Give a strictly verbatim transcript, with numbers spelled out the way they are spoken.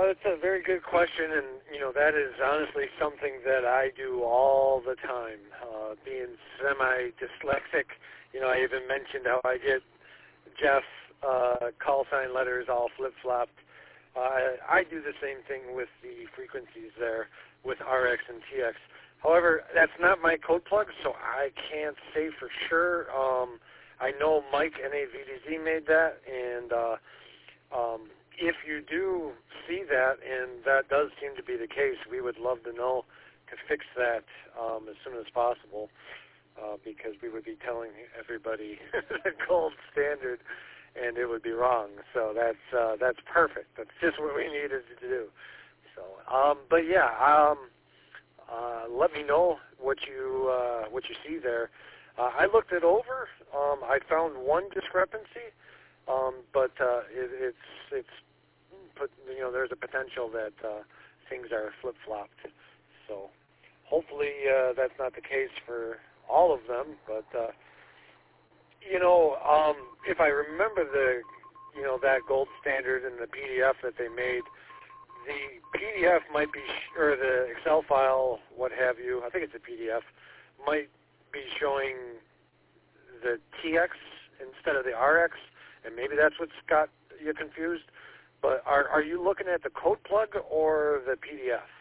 it's a very good question, and you know that is honestly something that I do all the time. Uh, being semi-dyslexic, you know, I even mentioned how I get Jeff uh, call sign letters all flip-flopped. Uh, I do the same thing with the frequencies there with R X and T X. However, that's not my code plug, so I can't say for sure. Um, I know Mike N A V D Z made that, and uh, um, if you do see that, and that does seem to be the case, we would love to know to fix that um, as soon as possible, uh, because we would be telling everybody the gold standard, and it would be wrong. So that's uh, that's perfect. That's just what we needed to do. So, um, but yeah, um, uh, let me know what you uh, what you see there. Uh, I looked it over. Um, I found one discrepancy, um, but uh, it, it's it's put, you know, there's a potential that uh, things are flip-flopped. So hopefully uh, that's not the case for all of them. But uh, you know, um, if I remember the you know that gold standard and the P D F that they made, the P D F might be, or the Excel file, what have you, I think it's a P D F, might be showing the T X instead of the R X, and maybe that's what's got you confused. But are, are you looking at the code plug or the P D F?